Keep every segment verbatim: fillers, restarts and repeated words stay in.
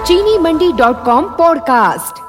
चीनी मंडी dot com podcast.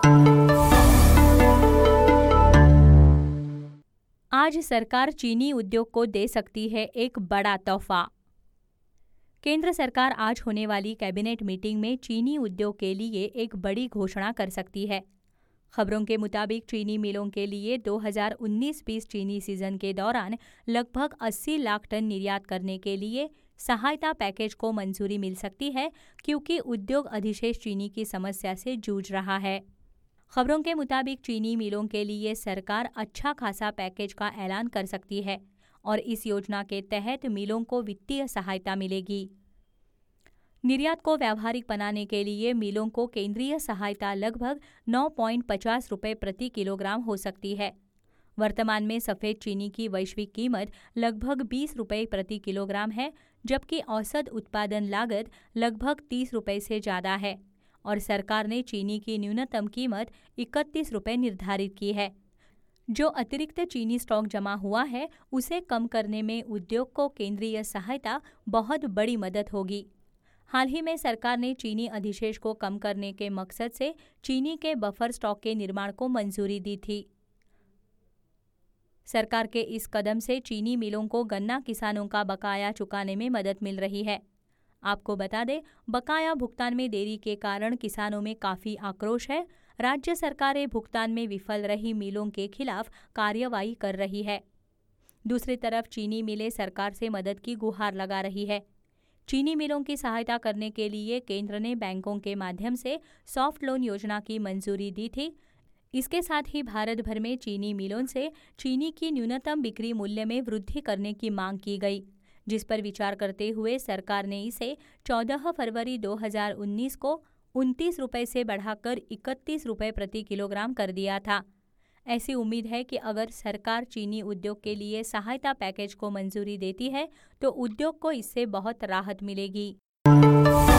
आज सरकार चीनी उद्योग को दे सकती है एक बड़ा तोहफा। केंद्र सरकार आज होने वाली कैबिनेट मीटिंग में चीनी उद्योग के लिए एक बड़ी घोषणा कर सकती है। खबरों के मुताबिक चीनी मिलों के लिए दो हज़ार उन्नीस बीस चीनी सीजन के दौरान लगभग अस्सी लाख टन निर्यात करने के लिए सहायता पैकेज को मंजूरी मिल सकती है, क्योंकि उद्योग अधिशेष चीनी की समस्या से जूझ रहा है। खबरों के मुताबिक चीनी मिलों के लिए सरकार अच्छा खासा पैकेज का ऐलान कर सकती है और इस योजना के तहत मिलों को वित्तीय सहायता मिलेगी। निर्यात को व्यावहारिक बनाने के लिए मिलों को केंद्रीय सहायता लगभग नौ पॉइंट पचास रुपये प्रति किलोग्राम हो सकती है। वर्तमान में सफ़ेद चीनी की वैश्विक कीमत लगभग बीस रुपये प्रति किलोग्राम है, जबकि औसत उत्पादन लागत लगभग तीस रुपये से ज़्यादा है और सरकार ने चीनी की न्यूनतम कीमत इकतीस रुपये निर्धारित की है। जो अतिरिक्त चीनी स्टॉक जमा हुआ है, उसे कम करने में उद्योग को केंद्रीय सहायता बहुत बड़ी मदद होगी। हाल ही में सरकार ने चीनी अधिशेष को कम करने के मकसद से चीनी के बफर स्टॉक के निर्माण को मंजूरी दी थी। सरकार के इस कदम से चीनी मिलों को गन्ना किसानों का बकाया चुकाने में मदद मिल रही है। आपको बता दें, बकाया भुगतान में देरी के कारण किसानों में काफ़ी आक्रोश है। राज्य सरकारें भुगतान में विफल रही मिलों के खिलाफ कार्रवाई कर रही है। दूसरी तरफ चीनी मिलें सरकार से मदद की गुहार लगा रही है। चीनी मिलों की सहायता करने के लिए केंद्र ने बैंकों के माध्यम से सॉफ्ट लोन योजना की मंजूरी दी थी। इसके साथ ही भारत भर में चीनी मिलों से चीनी की न्यूनतम बिक्री मूल्य में वृद्धि करने की मांग की गई, जिस पर विचार करते हुए सरकार ने इसे चौदह फरवरी दो हज़ार उन्नीस को उनतीस रुपये से बढ़ाकर इकतीस रुपये प्रति किलोग्राम कर दिया था। ऐसी उम्मीद है कि अगर सरकार चीनी उद्योग के लिए सहायता पैकेज को मंजूरी देती है तो उद्योग को इससे बहुत राहत मिलेगी।